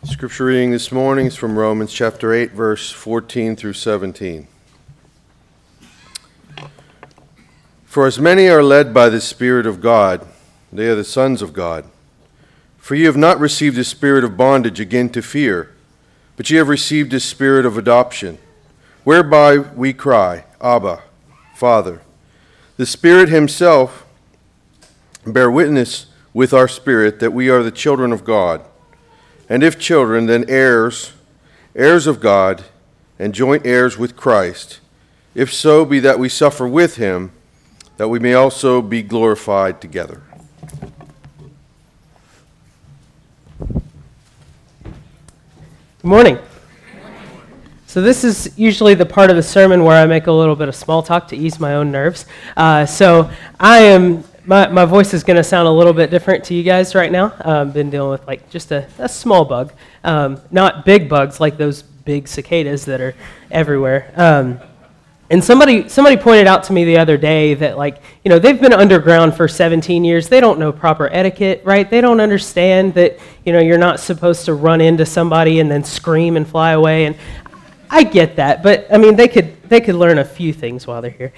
Scripture reading this morning is from Romans chapter 8, verse 14 through 17. For as many are led by the Spirit of God, they are the sons of God. For you have not received a spirit of bondage again to fear, but ye have received a spirit of adoption, whereby we cry, Abba, Father. The Spirit himself bear witness with our spirit that we are the children of God. And if children, then heirs, heirs of God, and joint heirs with Christ, if so be that we suffer with him, that we may also be glorified together. Good morning. So this is usually the part of the sermon where I make a little bit of small talk to ease my own nerves. So my voice is going to sound a little bit different to you guys right now. I've been dealing with like just a small bug, not big bugs like those big cicadas that are everywhere. And somebody pointed out to me the other day that, like, you know, they've been underground for 17 years. They don't know proper etiquette, right? They don't understand that, you know, you're not supposed to run into somebody and then scream and fly away. And I get that, but I mean, they could learn a few things while they're here.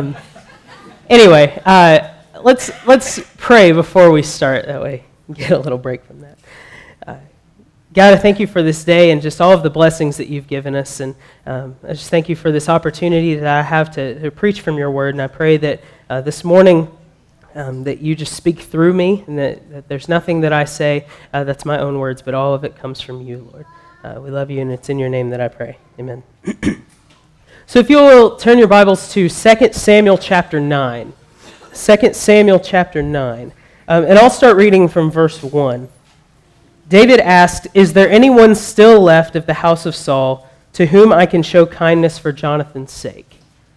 Anyway, let's pray before we start. That way, we get a little break from that. God, I thank you for this day and just all of the blessings that you've given us. And I just thank you for this opportunity that I have to preach from your word. And I pray that this morning that you just speak through me and that there's nothing that I say that's my own words, but all of it comes from you, Lord. We love you, and it's in your name that I pray. Amen. So if you will turn your Bibles to 2 Samuel chapter 9. 2 Samuel chapter 9. And I'll start reading from verse 1. David asked, "Is there anyone still left of the house of Saul to whom I can show kindness for Jonathan's sake?"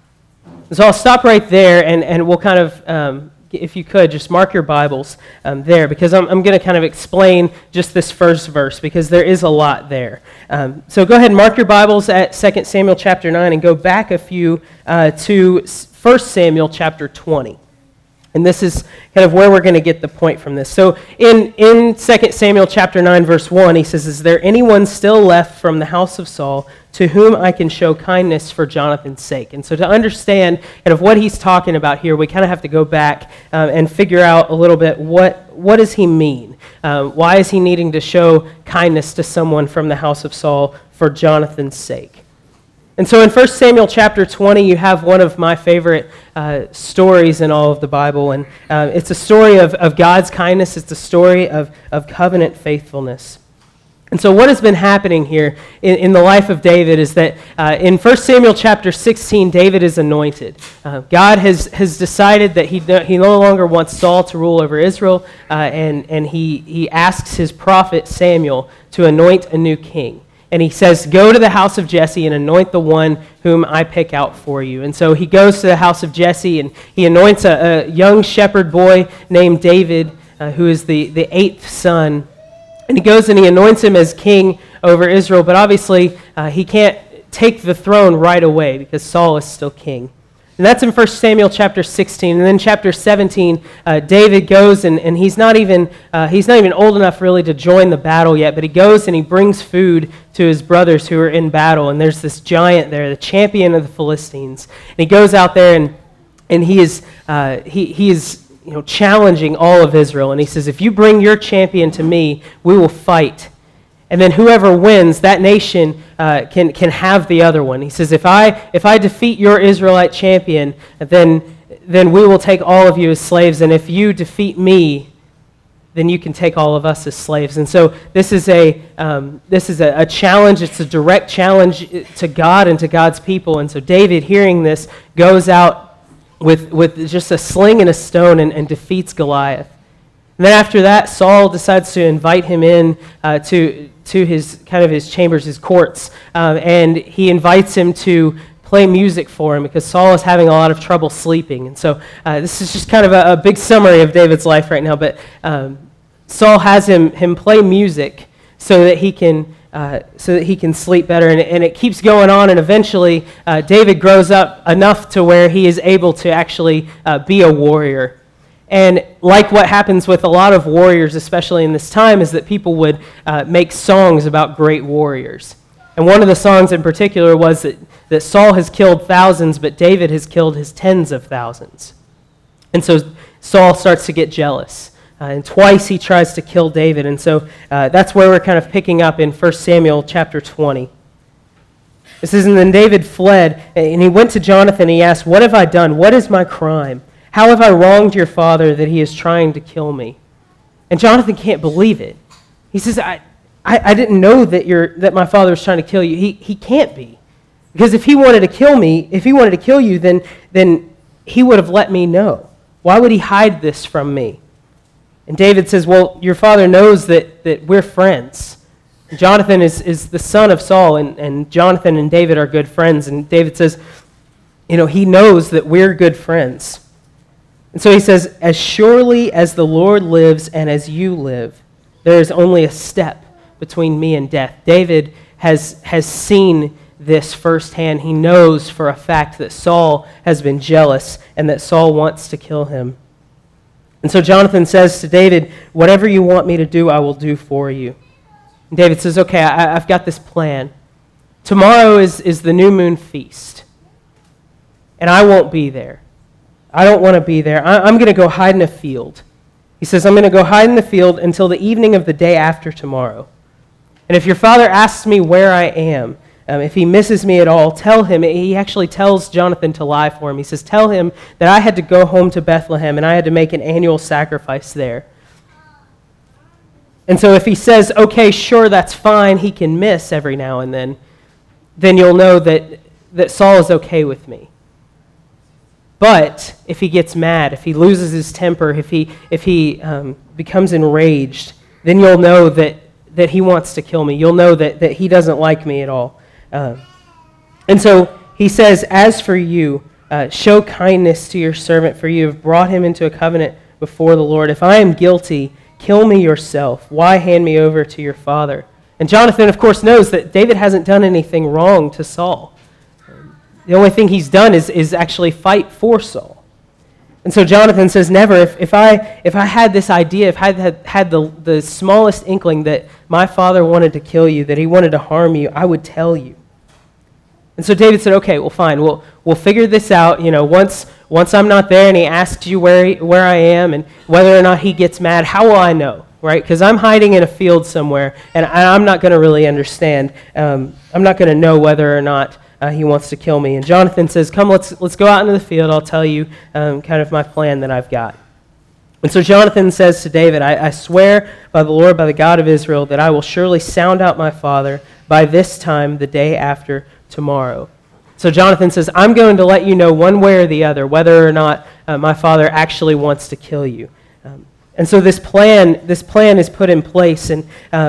So I'll stop right there, and we'll kind of, if you could, just mark your Bibles there, because I'm going to kind of explain just this first verse, because there is a lot there. So go ahead and mark your Bibles at 2 Samuel chapter 9, and go back a few to 1 Samuel chapter 20. And this is kind of where we're going to get the point from this. So in 2 Samuel chapter 9, verse 1, he says, "Is there anyone still left from the house of Saul to whom I can show kindness for Jonathan's sake?" And so to understand kind of what he's talking about here, we kind of have to go back and figure out a little bit what does he mean? Why is he needing to show kindness to someone from the house of Saul for Jonathan's sake? And so in 1 Samuel chapter 20, you have one of my favorite stories in all of the Bible, and it's a story of God's kindness. It's a story of covenant faithfulness. And so what has been happening here in the life of David is that in 1 Samuel chapter 16, David is anointed. God has decided that he no longer wants Saul to rule over Israel, and he asks his prophet Samuel to anoint a new king. And he says, "Go to the house of Jesse and anoint the one whom I pick out for you." And so he goes to the house of Jesse, and he anoints a young shepherd boy named David, who is the 8th son. And he goes and he anoints him as king over Israel. But obviously, he can't take the throne right away because Saul is still king. And that's in 1 Samuel chapter 16. And then chapter 17, David goes, and he's not even old enough really to join the battle yet, but he goes and he brings food to his brothers who are in battle. And there's this giant there, the champion of the Philistines. And he goes out there and he is challenging all of Israel. And he says, "If you bring your champion to me, we will fight. And then whoever wins, that nation can have the other one." He says, if I defeat your Israelite champion, then we will take all of you as slaves. And if you defeat me, then you can take all of us as slaves. And so this is a challenge. It's a direct challenge to God and to God's people. And so David, hearing this, goes out with just a sling and a stone and defeats Goliath. And then after that, Saul decides to invite him in to his chambers, his courts, and he invites him to play music for him because Saul is having a lot of trouble sleeping. And so this is just kind of a big summary of David's life right now. But Saul has him play music so that he can sleep better, and it keeps going on. And eventually, David grows up enough to where he is able to actually be a warrior. And like what happens with a lot of warriors, especially in this time, is that people would make songs about great warriors. And one of the songs in particular was that Saul has killed thousands, but David has killed his tens of thousands. And so Saul starts to get jealous. And twice he tries to kill David. And so that's where we're kind of picking up in 1 Samuel chapter 20. It says, "And then David fled, and he went to Jonathan, and he asked, 'What have I done? What is my crime? How have I wronged your father that he is trying to kill me?' And Jonathan can't believe it. He says, I didn't know that my father was trying to kill you. He can't be. Because if he wanted to kill me, if he wanted to kill you, then he would have let me know. Why would he hide this from me?" And David says, "Well, your father knows that we're friends." Jonathan is the son of Saul, and Jonathan and David are good friends. And David says, he knows that we're good friends. And so he says, "As surely as the Lord lives and as you live, there is only a step between me and death." David has seen this firsthand. He knows for a fact that Saul has been jealous and that Saul wants to kill him. And so Jonathan says to David, "Whatever you want me to do, I will do for you." And David says, "Okay, I've got this plan. Tomorrow is the new moon feast, and I won't be there. I don't want to be there. I'm going to go hide in a field." He says, "I'm going to go hide in the field until the evening of the day after tomorrow. And if your father asks me where I am, if he misses me at all, tell him." He actually tells Jonathan to lie for him. He says, "Tell him that I had to go home to Bethlehem and I had to make an annual sacrifice there." And so if he says, "Okay, sure, that's fine," he can miss every now and then you'll know that Saul is okay with me. But if he gets mad, if he loses his temper, if he becomes enraged, then you'll know that he wants to kill me. You'll know that he doesn't like me at all. And so he says, "As for you, show kindness to your servant, for you have brought him into a covenant before the Lord. If I am guilty, kill me yourself. Why hand me over to your father?" And Jonathan, of course, knows that David hasn't done anything wrong to Saul. The only thing he's done is actually fight for Saul. And so Jonathan says, "Never. If I had this idea, if I had the smallest inkling that my father wanted to kill you, that he wanted to harm you, I would tell you." And so David said, "Okay, well, fine. We'll figure this out. Once I'm not there and he asks you where I am and whether or not he gets mad, how will I know, right? Because I'm hiding in a field somewhere, and I'm not going to really understand. I'm not going to know whether or not he wants to kill me." And Jonathan says, "Come, let's go out into the field. I'll tell you kind of my plan that I've got." And so Jonathan says to David, I swear by the Lord, by the God of Israel, that I will surely sound out my father by this time the day after tomorrow." So Jonathan says, "I'm going to let you know one way or the other whether or not my father actually wants to kill you." And so this plan is put in place, and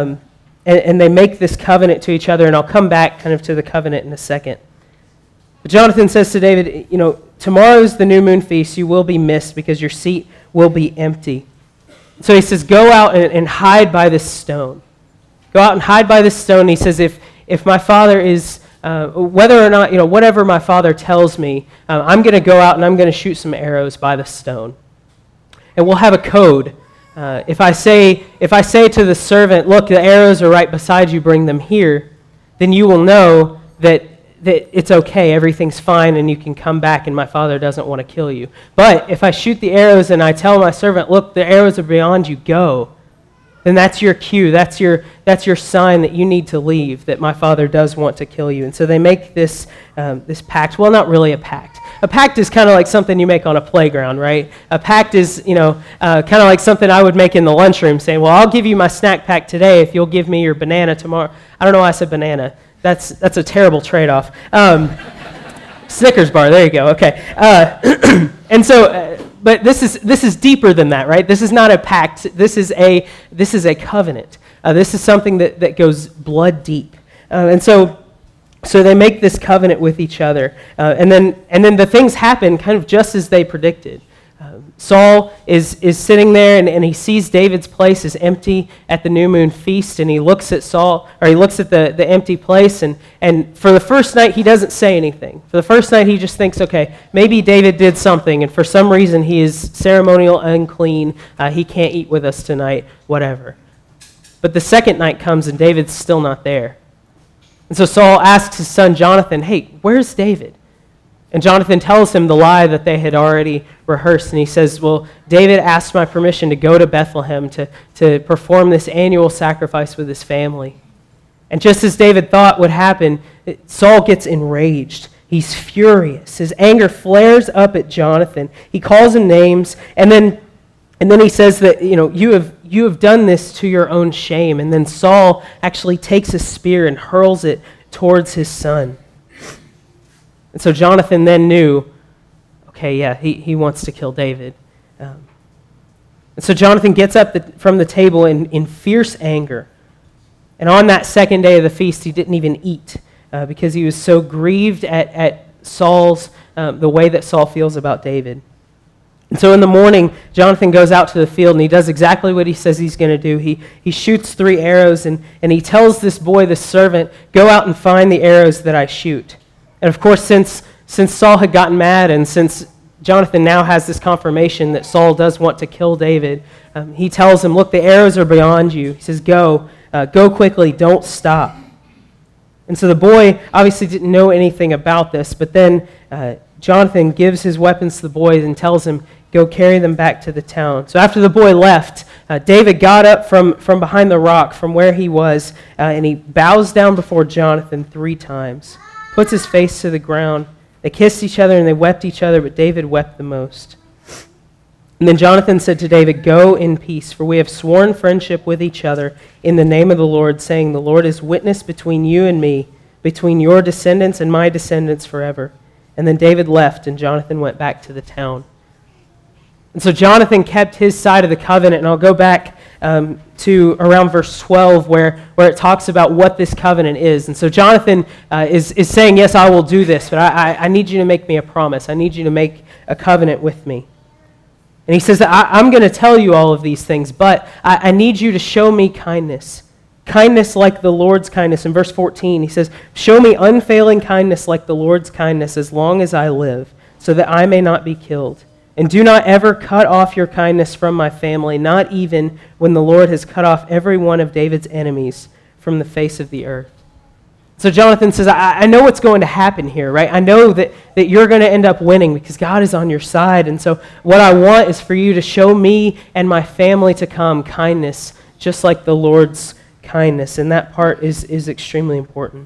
they make this covenant to each other, and I'll come back kind of to the covenant in a second. But Jonathan says to David, "Tomorrow's the new moon feast. You will be missed because your seat will be empty." So he says, "Go out and hide by this stone. Go out and hide by this stone." He says, if my father is, whether or not, whatever my father tells me, I'm going to go out and I'm going to shoot some arrows by the stone. And we'll have a code. If I say to the servant, "Look, the arrows are right beside you, bring them here," then you will know that it's okay, everything's fine, and you can come back and my father doesn't want to kill you. But if I shoot the arrows and I tell my servant, "Look, the arrows are beyond you, go," then that's your cue, that's your sign that you need to leave, that my father does want to kill you. And so they make this pact. Well, not really a pact. A pact is kind of like something you make on a playground, right? A pact is, kind of like something I would make in the lunchroom, saying, "Well, I'll give you my snack pack today if you'll give me your banana tomorrow." I don't know why I said banana. That's a terrible trade-off. Snickers bar, there you go. Okay. And so, but this is deeper than that, right? This is not a pact. This is a covenant. This is something that goes blood deep. And so they make this covenant with each other, and then the things happen kind of just as they predicted. Saul is sitting there, and he sees David's place is empty at the new moon feast, and he looks at the empty place, and for the first night he doesn't say anything. For the first night he just thinks, okay, maybe David did something, and for some reason he is ceremonial unclean, he can't eat with us tonight, whatever. But the second night comes and David's still not there. And so Saul asks his son Jonathan, hey, where's David? And Jonathan tells him the lie that they had already rehearsed. And he says, well, David asked my permission to go to Bethlehem to perform this annual sacrifice with his family. And just as David thought would happen, Saul gets enraged. He's furious. His anger flares up at Jonathan. He calls him names, and then he says that, you have done this to your own shame. And then Saul actually takes a spear and hurls it towards his son. And so Jonathan then knew, okay, yeah, he wants to kill David. And so Jonathan gets up from the table in fierce anger. And on that second day of the feast, he didn't even eat because he was so grieved at Saul's, the way that Saul feels about David. And so in the morning, Jonathan goes out to the field, and he does exactly what he says he's going to do. He shoots 3 arrows, and he tells this boy, this servant, go out and find the arrows that I shoot. And of course, since Saul had gotten mad, and since Jonathan now has this confirmation that Saul does want to kill David, he tells him, look, the arrows are beyond you. He says, go quickly, don't stop. And so the boy obviously didn't know anything about this, but then Jonathan gives his weapons to the boy and tells him, go carry them back to the town. So after the boy left, David got up from behind the rock, from where he was, and he bows down before Jonathan 3 times. Puts his face to the ground. They kissed each other and they wept each other, but David wept the most. And then Jonathan said to David, go in peace, for we have sworn friendship with each other in the name of the Lord, saying, the Lord is witness between you and me, between your descendants and my descendants forever. And then David left, and Jonathan went back to the town. And so Jonathan kept his side of the covenant, and I'll go back to around verse 12 where it talks about what this covenant is. And so Jonathan is saying, yes, I will do this, but I need you to make me a promise. I need you to make a covenant with me. And he says, I'm going to tell you all of these things, but I need you to show me kindness. Kindness like the Lord's kindness. In verse 14, he says, show me unfailing kindness like the Lord's kindness as long as I live, so that I may not be killed. And do not ever cut off your kindness from my family, not even when the Lord has cut off every one of David's enemies from the face of the earth. So Jonathan says, I know what's going to happen here, right? I know that you're going to end up winning because God is on your side. And so what I want is for you to show me and my family to come kindness, just like the Lord's kindness. And that part is extremely important.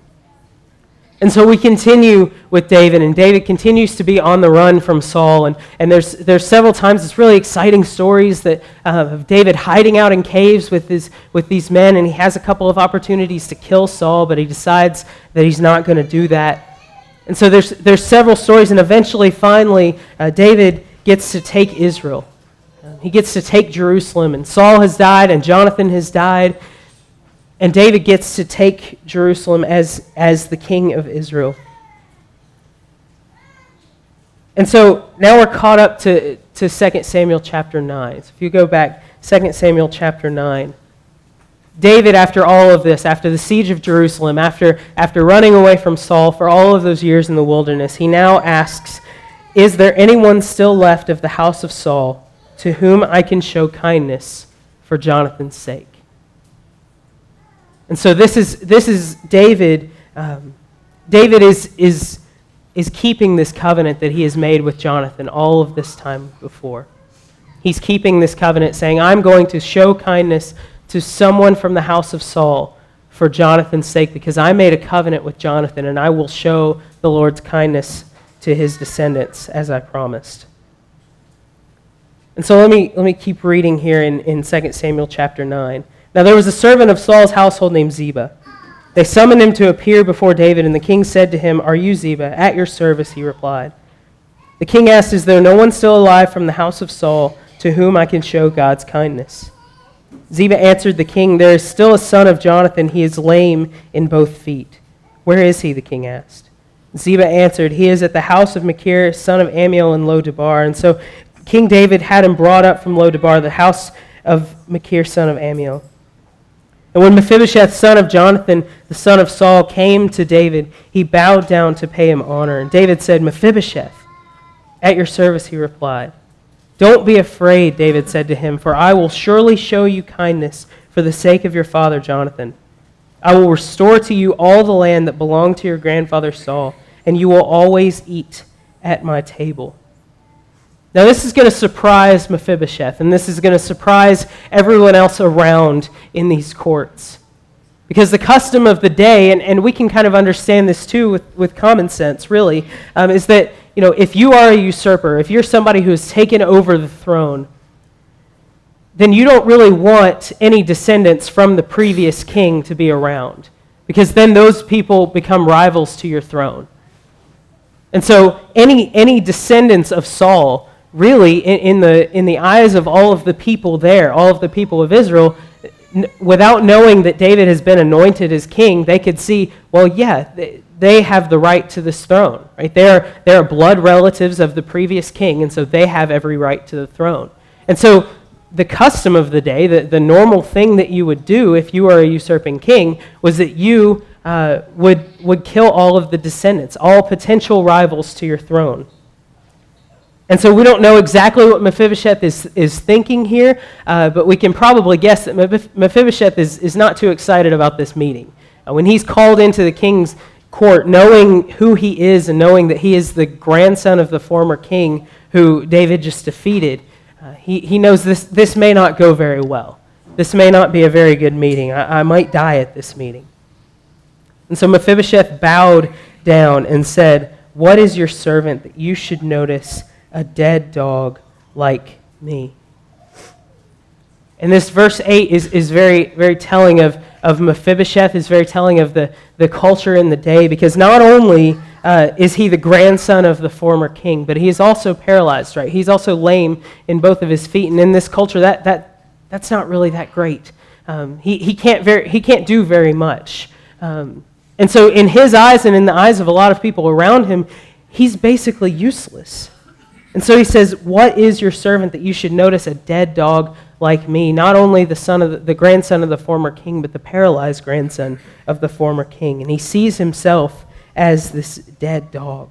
And so we continue with David, and David continues to be on the run from Saul. And there's several times, it's really exciting stories that of David hiding out in caves with these men, and he has a couple of opportunities to kill Saul, but he decides that he's not going to do that. And so there's several stories, and eventually, finally, David gets to take Israel. He gets to take Jerusalem, and Saul has died, and Jonathan has died. And David gets to take Jerusalem as the king of Israel. And so now we're caught up to 2 Samuel chapter 9. So if you go back, 2 Samuel chapter 9. David, after all of this, after the siege of Jerusalem, after running away from Saul for all of those years in the wilderness, he now asks, is there anyone still left of the house of Saul to whom I can show kindness for Jonathan's sake? And so this is David. David is keeping this covenant that he has made with Jonathan all of this time before. He's keeping this covenant, saying, I'm going to show kindness to someone from the house of Saul for Jonathan's sake, because I made a covenant with Jonathan, and I will show the Lord's kindness to his descendants, as I promised. And so let me keep reading here in 2 Samuel chapter 9. Now there was a servant of Saul's household named Ziba. They summoned him to appear before David, and the king said to him, are you Ziba? At your service, he replied. The king asked, is there no one still alive from the house of Saul to whom I can show God's kindness? Ziba answered the king, there is still a son of Jonathan. He is lame in both feet. Where is he? The king asked. Ziba answered, he is at the house of Machir, son of Amiel in Lo-Debar. And so King David had him brought up from Lo-debar, the house of Machir, son of Ammiel. And when Mephibosheth, son of Jonathan, the son of Saul, came to David, he bowed down to pay him honor. And David said, "Mephibosheth, at your service," he replied. "Don't be afraid," David said to him, "for I will surely show you kindness for the sake of your father Jonathan. I will restore to you all the land that belonged to your grandfather Saul, and you will always eat at my table." Now this is going to surprise Mephibosheth, and this is going to surprise everyone else around in these courts. Because the custom of the day, and we can kind of understand this too with common sense, really, is that if you are a usurper, if you're somebody who has taken over the throne, then you don't really want any descendants from the previous king to be around, because then those people become rivals to your throne. And so any descendants of Saul, really, in the eyes of all of the people there, all of the people of Israel, without knowing that David has been anointed as king, they could see, well, yeah, they have the right to this throne, right? They are blood relatives of the previous king, and so they have every right to the throne. And so the custom of the day, the normal thing that you would do if you were a usurping king, was that you would kill all of the descendants, all potential rivals to your throne. And so we don't know exactly what Mephibosheth is thinking here, but we can probably guess that Mephibosheth is not too excited about this meeting. When he's called into the king's court, knowing who he is and knowing that he is the grandson of the former king who David just defeated, he knows this may not go very well. This may not be a very good meeting. I might die at this meeting. And so Mephibosheth bowed down and said, "What is your servant that you should notice a dead dog like me?" And this verse 8 is very, very telling of Mephibosheth, is very telling of the culture in the day, because not only is he the grandson of the former king, but he is also paralyzed, right? He's also lame in both of his feet, and in this culture, that's not really that great. He can't do very much. And so in his eyes and in the eyes of a lot of people around him, he's basically useless. And so he says, "What is your servant that you should notice a dead dog like me?" Not only the grandson of the former king, but the paralyzed grandson of the former king. And he sees himself as this dead dog.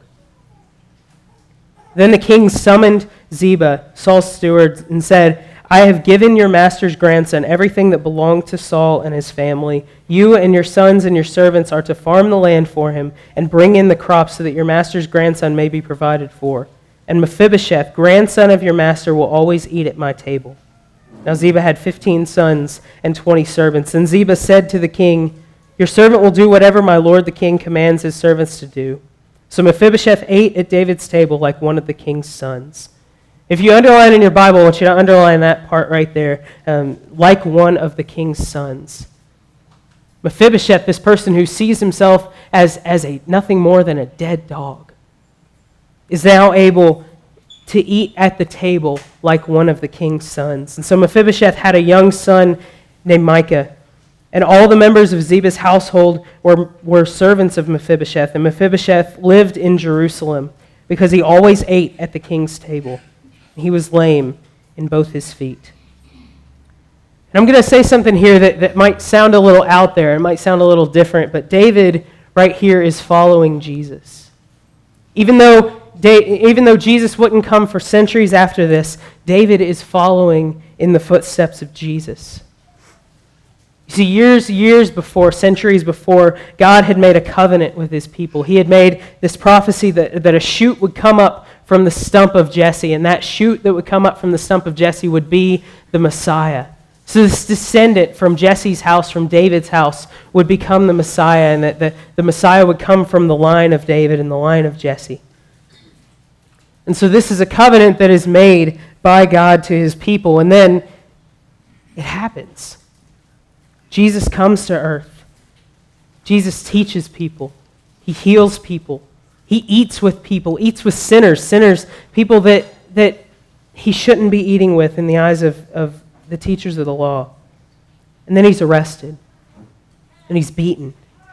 Then the king summoned Ziba, Saul's steward, and said, "I have given your master's grandson everything that belonged to Saul and his family. You and your sons and your servants are to farm the land for him and bring in the crops so that your master's grandson may be provided for. And Mephibosheth, grandson of your master, will always eat at my table." Now Ziba had 15 sons and 20 servants. And Ziba said to the king, "Your servant will do whatever my lord the king commands his servants to do." So Mephibosheth ate at David's table like one of the king's sons. If you underline in your Bible, I want you to underline that part right there, like one of the king's sons. Mephibosheth, this person who sees himself as nothing more than a dead dog, is now able to eat at the table like one of the king's sons. And so Mephibosheth had a young son named Micah, and all the members of Ziba's household were servants of Mephibosheth, and Mephibosheth lived in Jerusalem because he always ate at the king's table. He was lame in both his feet. And I'm going to say something here that might sound a little out there, it might sound a little different, but David right here is following Jesus. Even though Jesus wouldn't come for centuries after this, David is following in the footsteps of Jesus. You see, years before, centuries before, God had made a covenant with his people. He had made this prophecy that a shoot would come up from the stump of Jesse, and that shoot that would come up from the stump of Jesse would be the Messiah. So this descendant from Jesse's house, from David's house, would become the Messiah, and that the Messiah would come from the line of David and the line of Jesse. And so this is a covenant that is made by God to his people, and then it happens. Jesus comes to earth. Jesus teaches people. He heals people. He eats with people, eats with sinners, people that he shouldn't be eating with in the eyes of the teachers of the law. And then he's arrested, and he's beaten,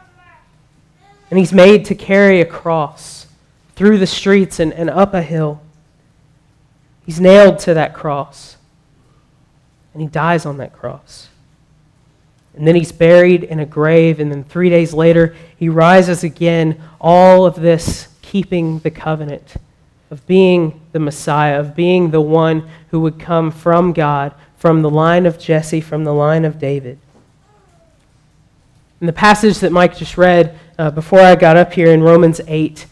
and he's made to carry a cross through the streets and up a hill. He's nailed to that cross, and he dies on that cross. And then he's buried in a grave, and then 3 days later, he rises again, all of this keeping the covenant of being the Messiah, of being the one who would come from God, from the line of Jesse, from the line of David. In the passage that Mike just read before I got up here in Romans 8,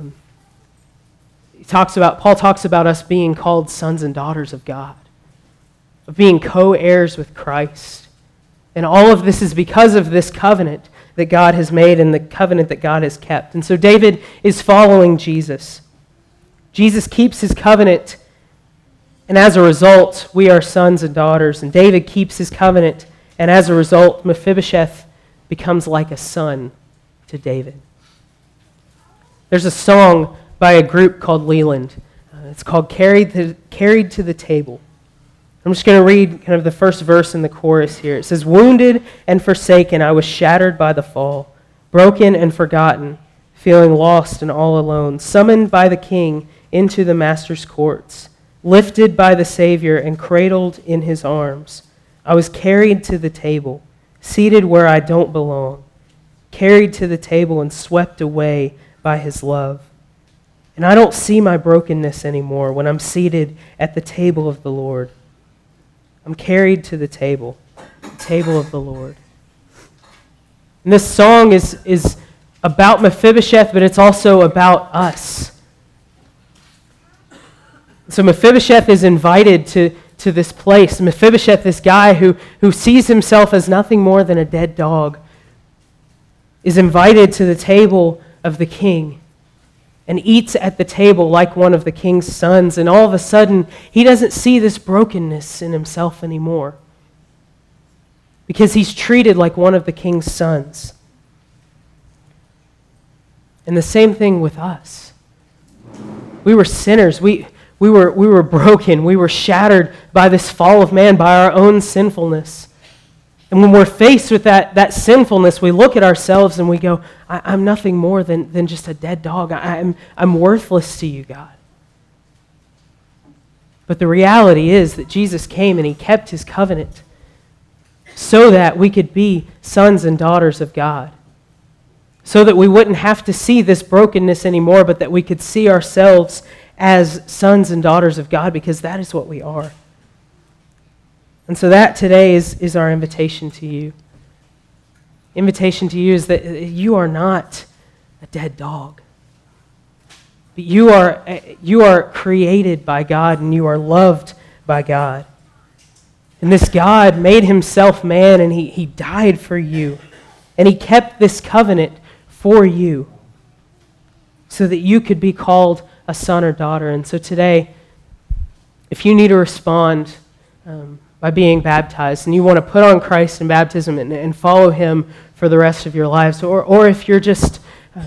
Paul talks about us being called sons and daughters of God, of being co-heirs with Christ. And all of this is because of this covenant that God has made and the covenant that God has kept. And so David is following Jesus. Jesus keeps his covenant, and as a result, we are sons and daughters. And David keeps his covenant, and as a result, Mephibosheth becomes like a son to David. There's a song by a group called Leland. It's called Carried to the Table. I'm just going to read kind of the first verse in the chorus here. It says, "Wounded and forsaken, I was shattered by the fall, broken and forgotten, feeling lost and all alone, summoned by the King into the Master's courts, lifted by the Savior and cradled in his arms. I was carried to the table, seated where I don't belong, carried to the table and swept away by his love. And I don't see my brokenness anymore when I'm seated at the table of the Lord. I'm carried to the table of the Lord." And this song is about Mephibosheth, but it's also about us. So Mephibosheth is invited to this place. Mephibosheth, this guy who sees himself as nothing more than a dead dog, is invited to the table of the king and eats at the table like one of the king's sons. And all of a sudden, he doesn't see this brokenness in himself anymore because he's treated like one of the king's sons. And the same thing with us. We were sinners. We were broken. We were shattered by this fall of man, by our own sinfulness. And when we're faced with that sinfulness, we look at ourselves and we go, I'm nothing more than just a dead dog. I'm worthless to you, God. But the reality is that Jesus came and he kept his covenant so that we could be sons and daughters of God. So that we wouldn't have to see this brokenness anymore, but that we could see ourselves as sons and daughters of God, because that is what we are. And so that today is our invitation to you. Invitation to you is that you are not a dead dog. But you are created by God and you are loved by God. And this God made himself man and he died for you. And he kept this covenant for you so that you could be called a son or daughter. And so today, if you need to respond by being baptized and you want to put on Christ in baptism and follow him for the rest of your lives, or if you're just,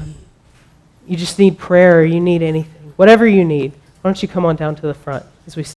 you just need prayer or you need anything, whatever you need, why don't you come on down to the front as we